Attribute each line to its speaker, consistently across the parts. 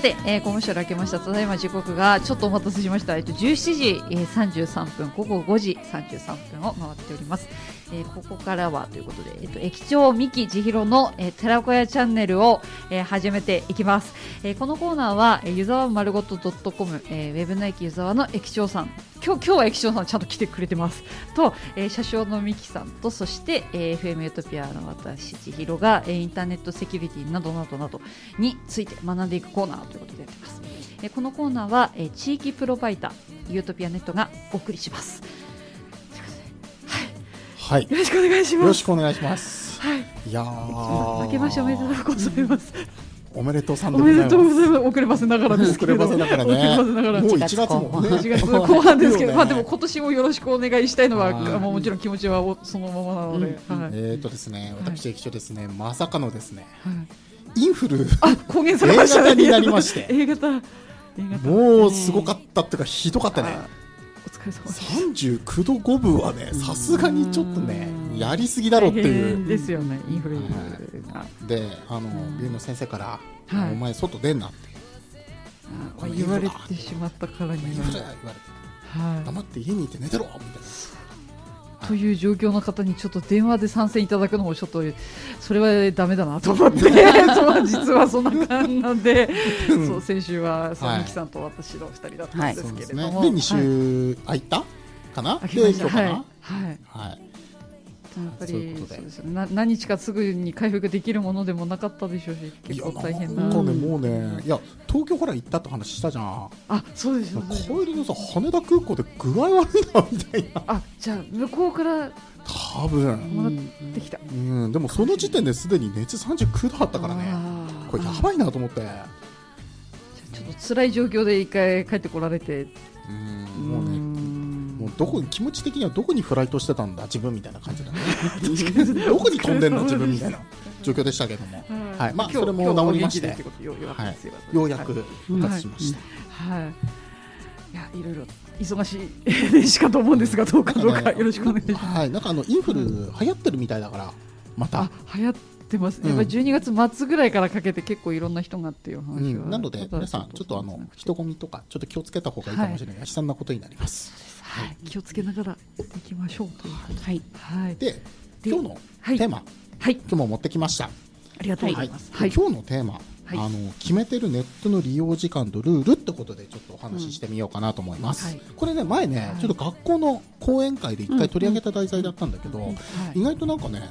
Speaker 1: て、コマーシャル明けました。ただいま時刻がちょっとお待たせしました。17時、33分、午後5時33分を回っております。ここからはということで、駅長三木千尋の、寺子屋チャンネルを、始めていきます。このコーナーは、湯沢まるごと .com、ウェブの駅湯沢の駅長さん、今日は駅長さんちゃんと来てくれてますと、車掌の三木さんと、そして、FM ユートピアの私千尋が、インターネットセキュリティなどなどなどについて学んでいくコーナーということでやっています。このコーナーは、地域プロバイダーユートピアネットがお送りします。
Speaker 2: はい、
Speaker 1: よろしくお願いします。
Speaker 2: よろしくお願いします。
Speaker 1: はい、
Speaker 2: いやー、
Speaker 1: 明けましておめでとうございます。
Speaker 2: おめでとうさん
Speaker 1: でございます。おめでとうございます。遅ればせながらですけど。
Speaker 2: 遅ればせながらね。もう1月もね。
Speaker 1: 1月後半ですけど、まあでも今年もよろしくお願いしたいのは、もちろん気持ちはそのままなので。
Speaker 2: ですね、私駅長ですね、まさかのですね、インフル
Speaker 1: 公言されましたね。
Speaker 2: A 型になりまして、
Speaker 1: A 型
Speaker 2: もうすごかったっていうかひどかったね。
Speaker 1: お疲れ様です。
Speaker 2: 39度5分はね、さすがにちょっとねやりすぎだろっていう
Speaker 1: ですよね、インフル
Speaker 2: が。で、病院の先生から、お前外出んなって
Speaker 1: 言われてしまったからに
Speaker 2: 言われて、黙って家にいて寝てろみたいな
Speaker 1: という状況の方にちょっと電話で参戦いただくのもちょっとそれはダメだなと思って実はそんな感じなんでそう先週は三木さんと私の2人だったんですけれども、
Speaker 2: で2週空いたかな、
Speaker 1: 空きました。
Speaker 2: はい
Speaker 1: やっぱりそうですよね、何日かすぐに回復できるものでもなかったでしょうし、結構大変な。
Speaker 2: もうね、いや東京から行ったって話したじゃん。
Speaker 1: あ、そうですよね。
Speaker 2: 帰りのさ、羽田空港で具合悪いなみたいな。
Speaker 1: あ、じゃあ向こうから
Speaker 2: 多分
Speaker 1: もらってきた。
Speaker 2: でもその時点ですでに熱39度あったからね、これやばいなと思って。
Speaker 1: ちょっと辛い状況で一回帰ってこられて、
Speaker 2: もうね、気持ち的にはどこにフライトしてたんだ自分みたいな感じだねどこに飛んでんの自分みたいな状況でしたけども、まあそれも治りまして、ようやく復活しました。
Speaker 1: いや、いろいろ忙しい年始かと思うんですが、どうかよろしくお願いします。
Speaker 2: なんかインフル流行ってるみたいだから、また
Speaker 1: 流行ってます。やっぱり12月末ぐらいからかけて結構いろんな人がっていう話は、
Speaker 2: なので皆さんちょっと人混みとかちょっと気をつけた方がいいかもしれない、悲惨なことになります。
Speaker 1: 気をつけながらやっていきましょうということ
Speaker 2: で、今日のテーマ、今日も持ってきました。
Speaker 1: ありがとうございます。
Speaker 2: 今日のテーマ、決めてるネットの利用時間とルールってことでちょっとお話ししてみようかなと思います。これね、前ね、ちょっと学校の講演会で一回取り上げた題材だったんだけど、意外となんかね、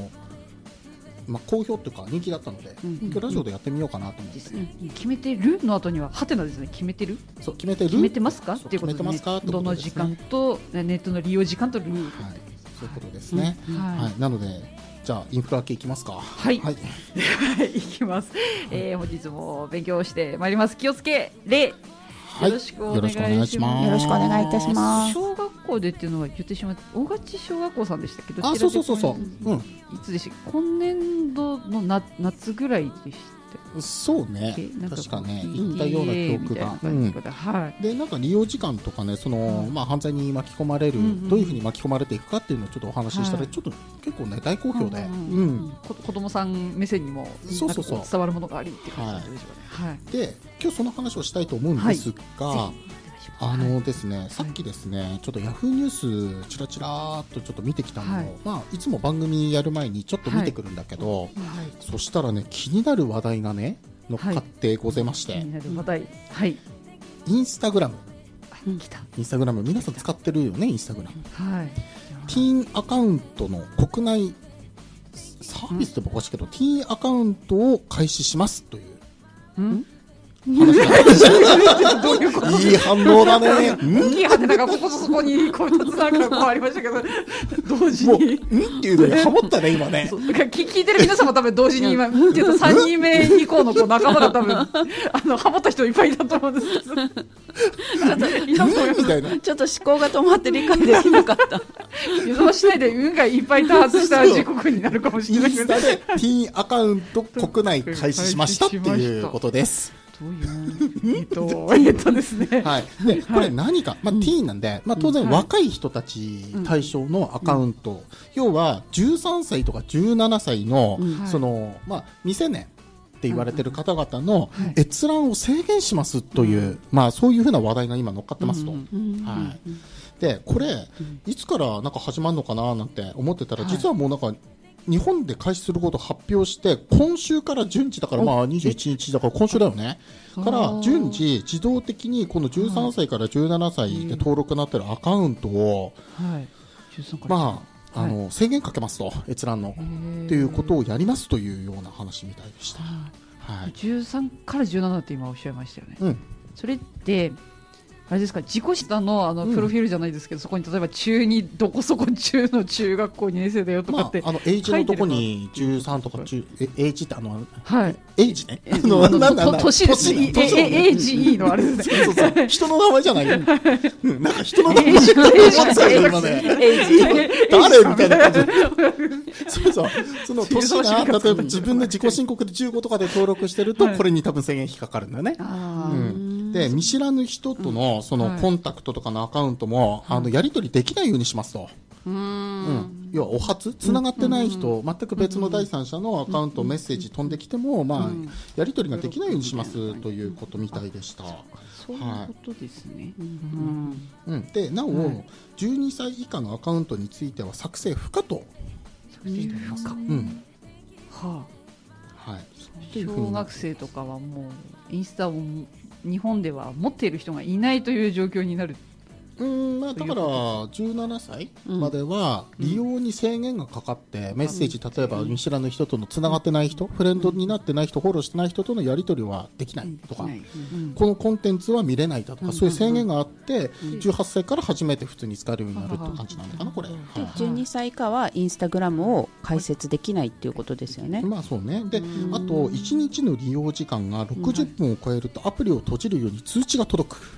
Speaker 2: 好評というか人気だったので、今日ラジオでやってみようかなと思って。
Speaker 1: 決めてるの後にはハテナですね。決めてる、
Speaker 2: そう、決めてる、
Speaker 1: 決めてますかっていうことで、どの時間とネットの利用時間とルール、
Speaker 2: そういうことですね。なのでじゃあインフラ系いきますか。
Speaker 1: はい、いきます。本日も勉強してまいります。気をつけ礼、よろしくお願いします。
Speaker 3: よろしくお願いいたします。
Speaker 1: 小学校でっていうのは言ってしまって、大勝小学校さんでしたっけど、
Speaker 2: そう、い
Speaker 1: つでしたっけ、今年度の夏ぐらいでした。
Speaker 2: そうね、確かね、言ったような記憶が。で、なんか利用時間とかね、犯罪に巻き込まれる、どういうふうに巻き込まれていくかっていうのをちょっとお話ししたら、ちょっと結構ね大好評で、
Speaker 1: 子供さん目線にも伝わるものがありっていう感じでしょうね。で、
Speaker 2: 今日その話をしたいと思うんですが、ですね、さっきですね、ちょっとヤフーニュースチラチラっとちょっと見てきたのを、いつも番組やる前にちょっと見てくるんだけど、そしたらね、気になる話題がね乗っかってございまして、
Speaker 1: 気になる話題、
Speaker 2: インスタグラム、皆さん使ってるよね、インスタグラム。ティーンアカウントの国内サービスっておかしいけど、ティーンアカウントを開始しますといういい反応だね。
Speaker 1: 大きいはてながこことそこにこう2つなんかこうありましたけど、同時に
Speaker 2: っていうのにハモったね今ね。
Speaker 1: 聞いてる皆さんも多分同時に今っていうと3人目以降の仲間が多分ハモった人いっぱいいたと思うんですけど、
Speaker 3: ちょっと思考が止まって理解できなかった。
Speaker 1: 予想しないで運がいっぱい多発した時刻になるかもしれないけど、
Speaker 2: インスタでティーンアカウント国内開始しましたっていうことです。
Speaker 1: ですね。
Speaker 2: で、これ何か、ティーンなんで、当然若い人たち対象のアカウント、要は13歳とか17歳の未成年って言われてる方々の閲覧を制限しますという、そういうふうな話題が今乗っかってますと。でこれいつからなんか始まるのかななんて思ってたら、実はもうなんか日本で開始することを発表して、今週から順次だから21日だから今週だよね。から順次自動的にこの13歳から17歳で登録になってるアカウントを、制限かけますと、閲覧のっていうことをやりますというような話みたいでした。
Speaker 1: 13から17って今おっしゃいましたよね。それってあれですか、自己下のプロフィールじゃないですけど、そこに例えば中2どこそこ中の中学校2年生だよとかって、
Speaker 2: 英字のとこに13とか英字って英字ね、
Speaker 1: 年英字いいのあれですね。
Speaker 2: そう人の名前じゃないよ。なんか人の名前じゃない今ね。誰みたいな感じ。その年が例えば自分で自己申告で15とかで登録してると、これに多分制限引っかかるんだよね。で見知らぬ人とのそのコンタクトとかのアカウントもやり取りできないようにしますと。要はお初つながってない人、全く別の第三者のアカウントメッセージ飛んできても、やり取りができないようにしますということみたいでした。
Speaker 1: そういうことですね。
Speaker 2: でなお12歳以下のアカウントについては作成不可としています。
Speaker 1: 小学生とかはもうインスタを日本では持っている人がいないという状況になる。
Speaker 2: だから17歳までは利用に制限がかかって、メッセージ例えば見知らぬ人とのつながってない人、フレンドになってない人、フォローしてない人とのやり取りはできないとか、このコンテンツは見れないだとか、そういう制限があって、18歳から初めて普通に使えるようになるって感じなのかな、これ。で
Speaker 3: 12歳以下はインスタグラムを開設できないっていうことですよね。
Speaker 2: そうね。であと1日の利用時間が60分を超えるとアプリを閉じるように通知が届く。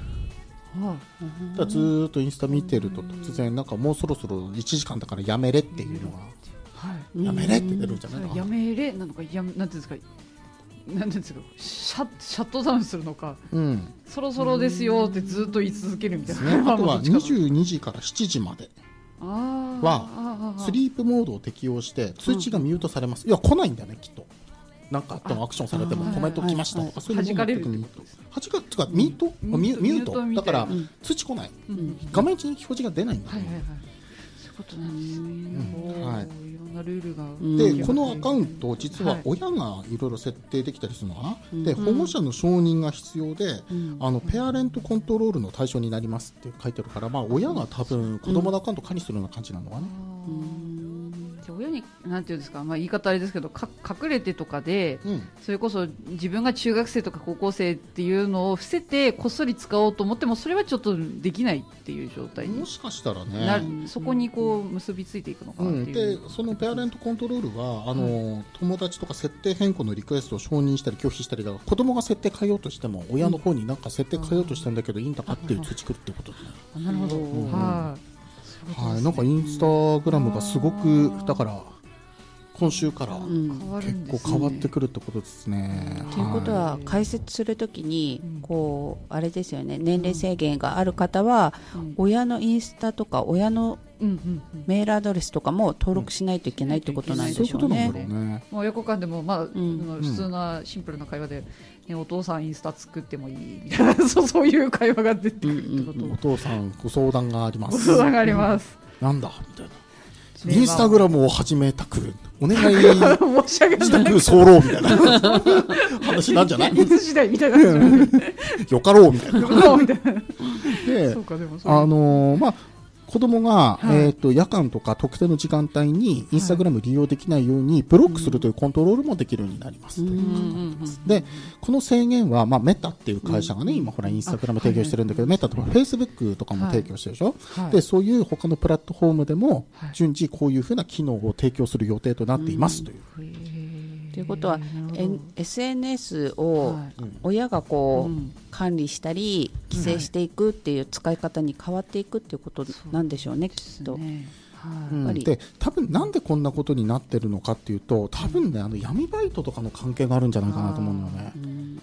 Speaker 2: ずっとインスタ見てると突然なんかもうそろそろ1時間だからやめれっていうのが、やめれって出るんじゃないかな。や
Speaker 1: めれなのか、なんていうんですか、シャットダウンするのか、そろそろですよってずっと言い続けるみたいな。
Speaker 2: あとは22時から7時まではスリープモードを適用して通知がミュートされます。いや来ないんだよねきっと。なんかあってもアクションされてもコメント来ましたとか、そういうのもミュートだから通知来ない、画面に表示が出ないんだよね。
Speaker 1: そういうことなんですね。いろんなルールが。
Speaker 2: でこのアカウント実は親がいろいろ設定できたりするのかな。で保護者の承認が必要で、ペアレントコントロールの対象になりますって書いてるから、親が多分子供のアカウントを管理するような感じなのかな。
Speaker 1: 親になんていうんですか、言い方あれですけど、隠れてとかで、それこそ自分が中学生とか高校生っていうのを伏せてこっそり使おうと思ってもそれはちょっとできないっていう状態に
Speaker 2: もしかしたらね、
Speaker 1: そこにこう結びついていくのかなっていう。
Speaker 2: でそのペアレントコントロールは友達とか設定変更のリクエストを承認したり拒否したりだから、子供が設定変えようとしても親の方になんか設定変えようとしてんだけどいいんだかっていう通知来るってことね。
Speaker 1: なるほど。
Speaker 2: なんかインスタグラムがすごくだから今週から結構変わってくるってことですね。
Speaker 3: ということは解説するときにこうあれですよね、年齢制限がある方は親のインスタとか親のメールアドレスとかも登録しないといけないってことなんでしょうね。
Speaker 1: 親子間でも普通なシンプルな会話で、お父さんインスタ作ってもいいみたいなそういう会話が出てくるってこと。
Speaker 2: お父さんご相談があります。
Speaker 1: ご相談があります。
Speaker 2: なんだみたいな。インスタグラムを始めたくお願いしたく候みたいな話なんじゃない？
Speaker 1: いつ時代みたいな
Speaker 2: よかろうみたいな。
Speaker 1: で、
Speaker 2: 子供が、夜間とか特定の時間帯にインスタグラム利用できないようにブロックするというコントロールもできるようになります。でこの制限は、メタっていう会社がね、今ほらインスタグラム提供してるんだけど、メタとかフェイスブックとかも提供してるでしょ。でそういう他のプラットフォームでも順次こういうふうな機能を提供する予定となっていますという。
Speaker 3: ということは、SNS を親がこう、管理したり規制していくっていう使い方に変わっていくっていうことなんでしょうね、きっと。
Speaker 2: で多分なんでこんなことになってるのかっていうと、多分ね闇バイトとかの関係があるんじゃないかなと思うのよね。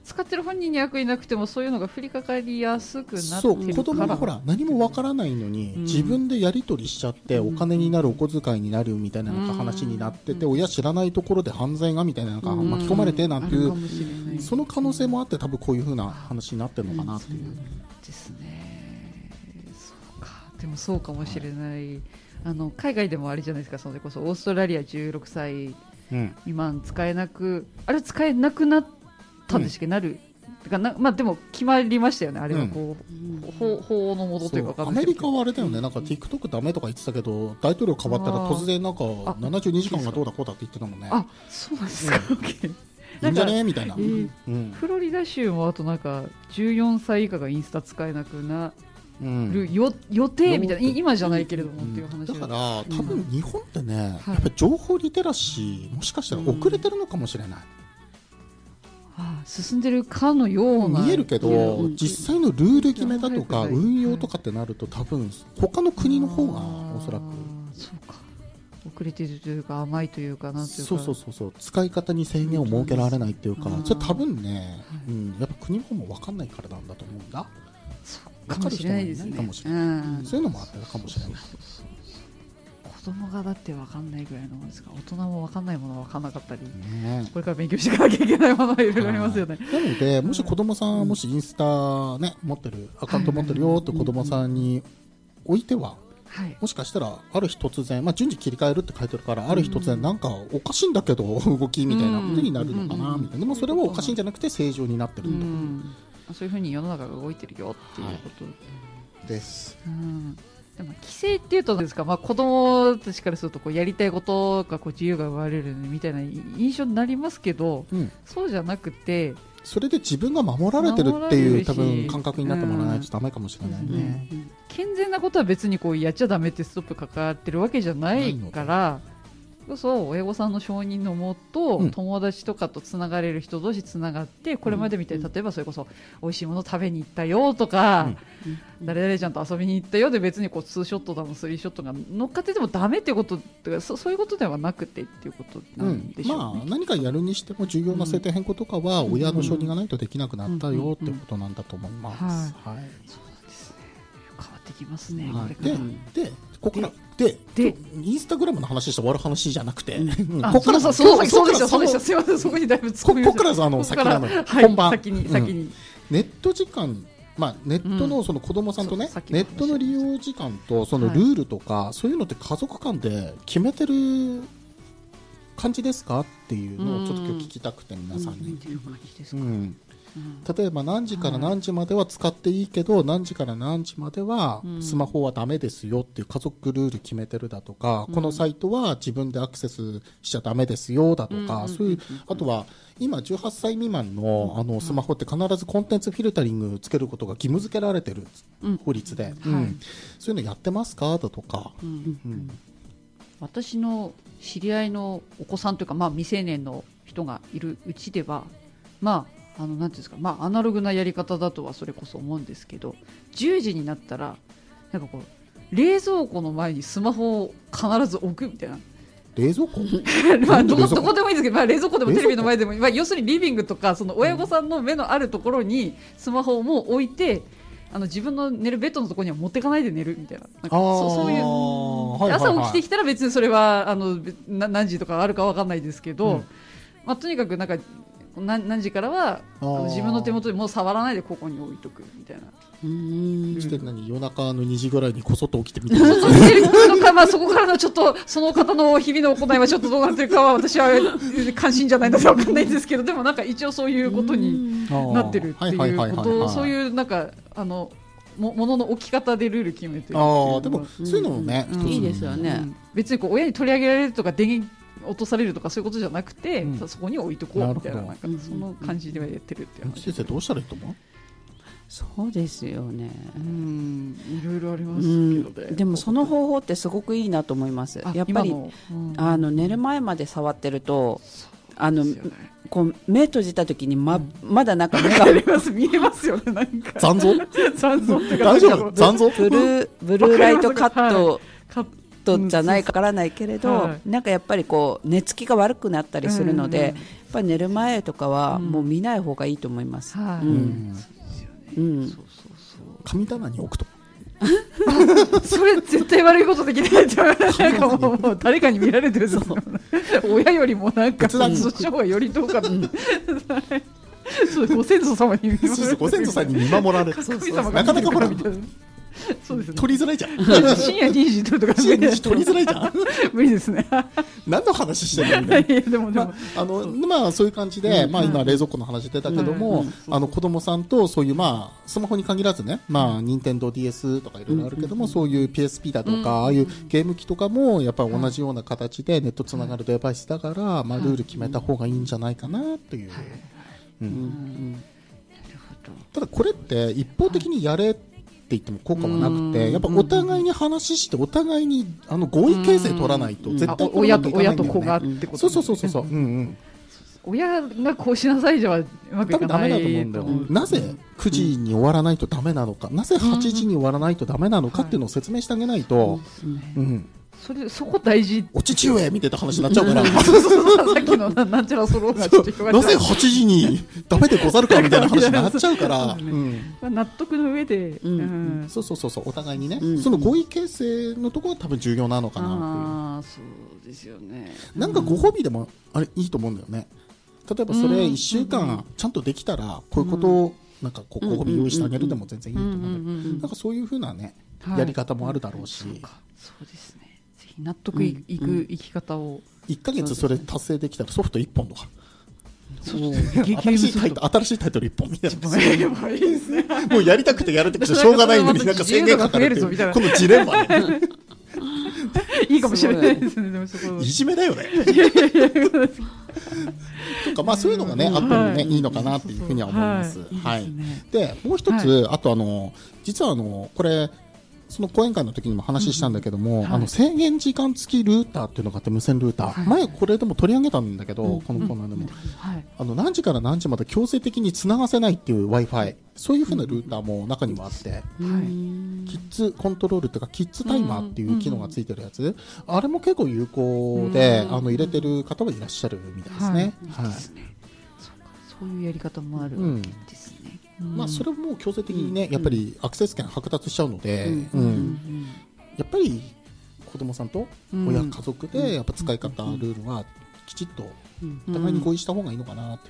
Speaker 1: 使ってる本人に役になくてもそういうのが降りかかりやすくなってるから。
Speaker 2: そう子供がほら何もわからないのに、自分でやり取りしちゃってお金になるお小遣いになるみたいななんか話になってて、親知らないところで犯罪がみたいななんか巻き込まれてなんていう、その可能性もあって多分こういう風な話になってるのかなっていう、
Speaker 1: ですね。そうか、でもそうかもしれない、海外でもあれじゃないですか、それこそオーストラリア16歳未満使えなく、あれ使えなくなったんですけど、なるてかまあ、でも決まりましたよね、あれはこう、法のもとというか。
Speaker 2: アメリカはあれだよね、なんか TikTok ダメとか言ってたけど大統領変わったら突然なんか72時間がどうだこうだって言ってたもんね。
Speaker 1: あ、そうなんですか。
Speaker 2: いいんじゃねみたいな、
Speaker 1: フロリダ州もあとなんか14歳以下がインスタ使えなくなる予定みたいな、今じゃないけれどもっていう話
Speaker 2: だから多分日本ってね、やっぱり情報リテラシーもしかしたら遅れてるのかもしれない、
Speaker 1: 進んでるかのような
Speaker 2: 見えるけど、実際のルール決めだとか運用とかってなると多分他の国の方がおそらく
Speaker 1: そうか、遅れてるというか甘いというかなんていうか、
Speaker 2: そう使い方に制限を設けられないっていうか、それ多分ね、やっぱ国の方も分かんないからなんだと思うんだ。
Speaker 1: そうかもしれないですね。
Speaker 2: そういうのもあったかもしれない。
Speaker 1: 子供がだって分かんないぐらいのものですか。大人も分かんないものは分かんなかったり、これから勉強していかなきゃいけないものはいろいろありますよね。
Speaker 2: なのでもし子供さん、もしインスタね持ってるアカウント持ってるよって子供さんにおいては、もしかしたらある日突然、順次切り替えるって書いてるから、ある日突然なんかおかしいんだけど動きみたいなことになるのかなみたいな。でもそれはおかしいんじゃなくて正常になってるんだ、
Speaker 1: そういうふうに世の中が動いてるよっていうこと
Speaker 2: です。
Speaker 1: でも規制っていうとですか、子供たちからするとこうやりたいことがこう自由が奪われるみたいな印象になりますけど、そうじゃなくて、
Speaker 2: それで自分が守られてるっていう多分感覚になってもらわないとダメかもしれないね。
Speaker 1: 健全なことは別にこうやっちゃダメってストップかかってるわけじゃないから、親御さんの承認のもと、友達とかとつながれる人同士つながって、これまでみたいに例えばそれこそ美味しいもの食べに行ったよとか、誰々ちゃんと遊びに行ったよで別にこうツーショットだのスリーショットが乗っかっててもダメっていうこととか、そういうことではなくてっていうことなんでしょうね。
Speaker 2: 何かやるにしても重要な制定変更とかは親の承認がないとできなくなったよってことなんだと思います。そうなん
Speaker 1: ですね。変わってきますね。
Speaker 2: でここからでインスタグラムの話して終わる話じゃなくて、
Speaker 1: ここからそうでしたすいません、そこにだいぶ突っ込みました。
Speaker 2: ここから先なの本番、
Speaker 1: 先に
Speaker 2: ネット時間、ネットのその子供さんとね、ネットの利用時間とそのルールとか、そういうのって家族間で決めてる感じですかっていうのをちょっと今日聞きたくて、皆さんに。例えば何時から何時までは使っていいけど、何時から何時まではスマホはダメですよっていう家族ルール決めてるだとか、このサイトは自分でアクセスしちゃダメですよだとか、そういう、あとは今18歳未満のスマホって必ずコンテンツフィルタリングつけることが義務付けられてる法律で、そういうのやってますかだとか。
Speaker 1: 私の知り合いのお子さんというか、未成年の人がいるうちでは、なんていうんですか、アナログなやり方だとはそれこそ思うんですけど、10時になったらなんかこう冷蔵庫の前にスマホを必ず置くみたいな。
Speaker 2: 冷蔵庫
Speaker 1: どこでもいいんですけど、冷蔵庫でもテレビの前でも、要するにリビングとかその親御さんの目のあるところにスマホをもう置いて、自分の寝るベッドのところには持っていかないで寝るみたいな、そういう、朝起きてきたら別にそれは何時とかあるか分かんないですけど、とにかくなんか何時からは自分の手元でもう触らないでここに置いとくみたいな。
Speaker 2: して夜中の2時ぐらいにこそっと起きてみて
Speaker 1: そこからのちょっとその方の日々の行いはちょっとどうなってるかは私は関心じゃないので分かんないんですけど、でもなんか一応そういうことになってるっていうこと、そういうなんかものの置き方でルール決めてる。で
Speaker 2: もそういうのもね、
Speaker 3: いいですよね。
Speaker 1: 別にこう親に取り上げられるとか電源落とされるとかそういうことじゃなくて、そこに置いとこうみたいな、なんかその感じでやってるっていう話。
Speaker 2: 先生どうしたらいいと思う？
Speaker 3: そうですよね。
Speaker 1: いろいろありますけどね。
Speaker 3: でもその方法ってすごくいいなと思います。やっぱり寝る前まで触ってると、こう目閉じた時にまだなんか目が
Speaker 1: 見えますよね。なんか
Speaker 2: 残像
Speaker 1: って
Speaker 2: 大丈夫？残像？
Speaker 3: ブルーライトカットことじゃないかわからないけれど、
Speaker 1: はい、
Speaker 3: なんかやっぱりこう寝つきが悪くなったりするので、やっぱり寝る前とかはもう見ない方がいいと思います。
Speaker 2: 神棚に置くと
Speaker 1: それ絶対悪いことできないと思う。なんかもう誰かに見られてるぞ。親よりもなんかそっちの方がよりどうかと。そうご先祖様に見守られてる。
Speaker 2: ご先祖さんに見守られてる。なかなかほらそうですね。取りづらいじゃん。
Speaker 1: 深夜2時とか
Speaker 2: 深夜2時取りづらいじゃん。
Speaker 1: 無理ですね。
Speaker 2: 何の話してるんだよ。
Speaker 1: でも
Speaker 2: まあそういう感じで、まあ今冷蔵庫の話出たけども、子供さんとそういうまあスマホに限らずね、まあ任天堂 DS とかいろいろあるけども、そういう PSP だとかああいうゲーム機とかもやっぱり同じような形でネットつながるデバイスだから、まあルール決めた方がいいんじゃないかなという。ただこれって一方的にやれって言っても効果はなくて、やっぱお互いに話してお互いに合意形成取らないと絶対
Speaker 1: 親と子がってこと。
Speaker 2: そう。
Speaker 1: 親がこうしなさいじゃうまくいかない。多分ダメだと思うんだよ。
Speaker 2: なぜ9時に終わらないとダメなのか、なぜ8時に終わらないとダメなのかっていうのを説明してあげないと。
Speaker 1: そこ大事。
Speaker 2: お父上みたいな話になっちゃうから。
Speaker 1: さっきのなんちゃらそろうがちょっと
Speaker 2: なぜ8時にダメでござるかみたいな話になっちゃうから。
Speaker 1: 納得の上で。
Speaker 2: そうお互いにね、その合意形成のところが多分重要なのかなっていう。
Speaker 1: そうですよね。
Speaker 2: なんかご褒美でもあれいいと思うんだよね。例えばそれ1週間ちゃんとできたらこういうことをなんかご褒美用意してあげるでも全然いいと思うんだよ。なんかそういう風なねやり方もあるだろうし。
Speaker 1: そうですね。納得いく生き方を
Speaker 2: 1ヶ月それ達成できたらソフト1本とか
Speaker 1: 新
Speaker 2: しいタイトル1本みたいな。もうやりたくてやるってしょうがないのになんか制限かかるっていうこのジレンマね。
Speaker 1: いいかもしれないですね。でも
Speaker 2: いじめだよね。とかまあそういうのがねあってもねいいのかなっていうふうには思います。でもう一つあと実はこれその講演会の時にも話したんだけども、制限時間付きルーターっていうのがあって、無線ルーター、前これでも取り上げたんだけど、このコーナーでも、何時から何時まで強制的につながせないっていう Wi-Fi、そういうふうなルーターも中にもあって、キッズコントロールというかキッズタイマーっていう機能がついてるやつ、あれも結構有効で入れてる方はいらっしゃるみたいですね。
Speaker 1: そういうやり方もあるんですね。
Speaker 2: まあそれも強制的にねやっぱりアクセス権剥奪しちゃうので、やっぱり子供さんと親家族でやっぱ使い方ルールはきちっとお互いに合意した方がいいのかなって。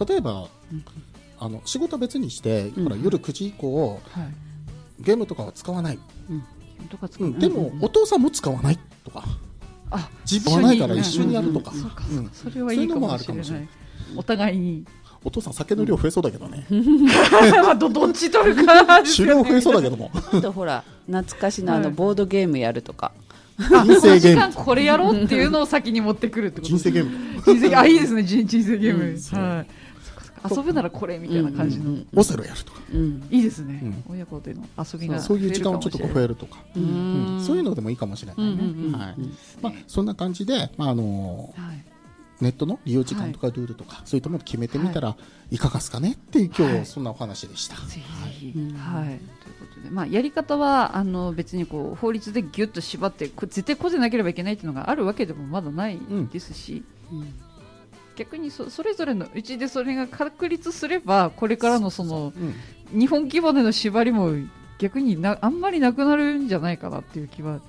Speaker 2: 例えば仕事は別にしてほら夜9時以降ゲームとかは使わない、でもお父さんも使わないとか、自分はないから一緒にやるとか、
Speaker 1: それはいいかもしれない。お互いに
Speaker 2: お父さん酒の量増えそうだけどね。
Speaker 1: どっち取るか
Speaker 2: 酒量増えそうだけども。
Speaker 3: あとほら懐かしのボードゲームやるとか。
Speaker 1: 人生ゲーム。これやろうっていうのを先に持ってくるってこと。
Speaker 2: 人生ゲーム。
Speaker 1: いいですね人生ゲーム。遊ぶならこれみたいな感じの。
Speaker 2: オセロやるとか。
Speaker 1: いいですね。親子での遊びが
Speaker 2: そういう時間をちょっと増えるとか。そういうのでもいいかもしれないね。まあそんな感じでネットの利用時間とかルールとか、そういったものを決めてみたらいかがですかねっていう今日そんなお話でした。
Speaker 1: ぜひということで、まあやり方は別にこう法律でギュッと縛って絶対こうでなければいけないっていうのがあるわけでもまだないですし、逆にそれぞれのうちでそれが確立すればこれからのその日本規模での縛りも逆にあんまりなくなるんじゃないかなっていう気は。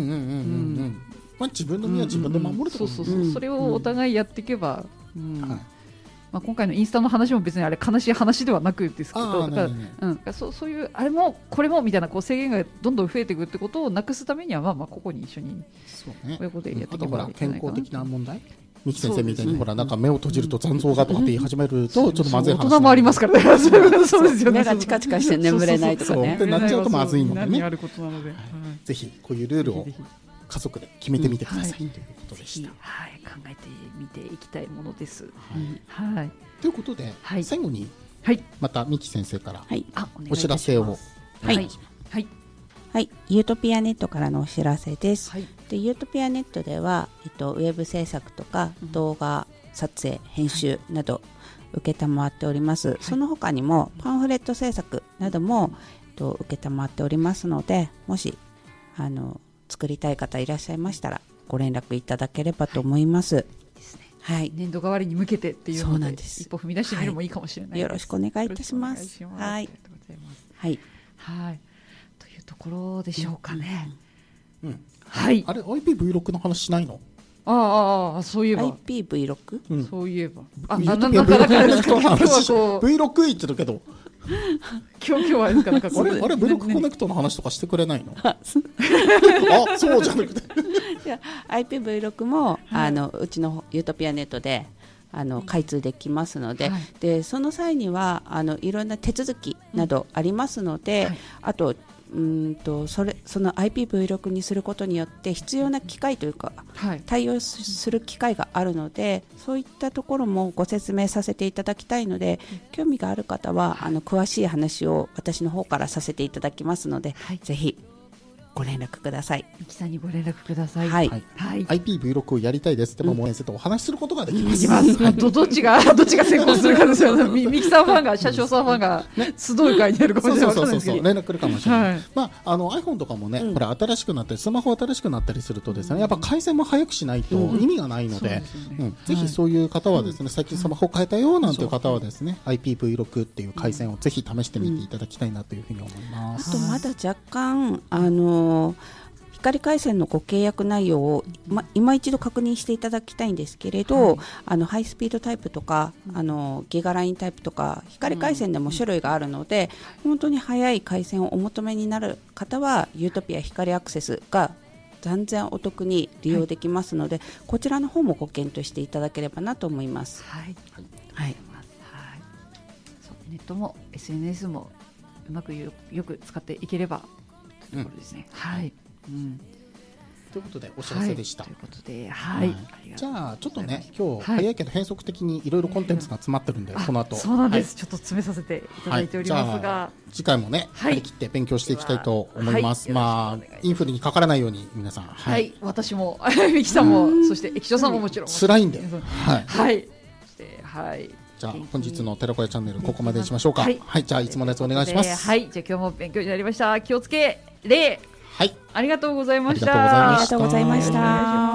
Speaker 2: 自分の身は自分で守ると。
Speaker 1: それをお互いやっていけば、今回のインスタの話も別にあれ悲しい話ではなくですけど、そういうあれもこれもみたいな制限がどんどん増えていくってことをなくすためにはここに一緒に親子でやっていけばいいんじゃないかな。
Speaker 2: 健康的な問題、三木先生みたいにほらなんか目を閉じると残像がとかって言い始めるとちょっとまずい話。
Speaker 1: 大人もありますからね。そうですよね。
Speaker 3: 目がチカチカして眠れないとかね。
Speaker 2: なっちゃうとまずいのでね。
Speaker 1: ぜ
Speaker 2: ひこういうルールを家族で決めてみてくださいということでした。
Speaker 1: 考えてみていきたいものです。
Speaker 2: ということで最後にまた三木先生からお知らせを。
Speaker 3: ユートピアネットからのお知らせです。でユートピアネットではウェブ制作とか動画撮影編集など受けたまっております。その他にもパンフレット制作なども受けたまっておりますので、もし作りたい方いらっしゃいましたらご連絡いただければと思います。はい、
Speaker 1: 年度替わりに向けてっていうので、
Speaker 3: そうなんです。
Speaker 1: 一歩踏み出してみるもいいかもしれないです。
Speaker 3: よろしくお願いいたします。はい、はい、
Speaker 1: はい、というところでしょうかね。
Speaker 2: はい。あれ IPv6 の話しないの？
Speaker 1: そういえば
Speaker 3: IPv6？
Speaker 1: そういえば
Speaker 2: なんかV6 言ってるけど
Speaker 1: 今日はですか、なんか
Speaker 2: あれ V6 コネクトの話とかしてくれないの？そうじゃなくて
Speaker 3: IPv6 もうちのユートピアネットで開通できますので、でその際にはいろんな手続きなどありますので、あとその IPv6 にすることによって必要な機械というか、対応する機会があるので、そういったところもご説明させていただきたいので、興味がある方は詳しい話を私の方からさせていただきますので、ぜひご連絡ください。
Speaker 1: ミキさんにご連絡ください。
Speaker 2: はい。IPv6 をやりたいですっても先生とお話しすることができます。
Speaker 1: どっちが先行するかですよね。ミキさんファンが、社長さんファンが集う会になるかもしれないですけど。
Speaker 2: 連絡来るかもしれない。iPhone とかもね、ほら新しくなったり、スマホ新しくなったりするとですね、やっぱ回線も早くしないと意味がないので、ぜひそういう方はですね、最近スマホ変えたよなんていう方はですね、IPv6 っていう回線をぜひ試してみていただきたいなというふうに思います。
Speaker 3: あとまだ若干光回線のご契約内容を今一度確認していただきたいんですけれど、ハイスピードタイプとかギガラインタイプとか光回線でも種類があるので、本当に速い回線をお求めになる方はユートピア光アクセスが断然お得に利用できますので、こちらの方もご検討していただければなと思います。
Speaker 1: ネットも SNS もうまくよく使っていければというところですね。
Speaker 2: ということでお知らせでした。
Speaker 1: ということで、
Speaker 2: じゃあちょっとね、今日早いけど変則的にいろいろコンテンツが詰まってるんで、この後
Speaker 1: そうなんです。ちょっと詰めさせていただいておりますが、
Speaker 2: 次回もね張り切って勉強していきたいと思います。インフルにかからないように皆さん。
Speaker 1: 私もミキさんも、そして駅長さんももちろん
Speaker 2: 辛いんで。じゃあ本日の寺子屋チャンネルここまでにしましょうか。じゃあいつものやつお願いします。
Speaker 1: じゃあ今日も勉強になりました。気をつけ礼。ありがとうございました。
Speaker 3: ありがとうございました。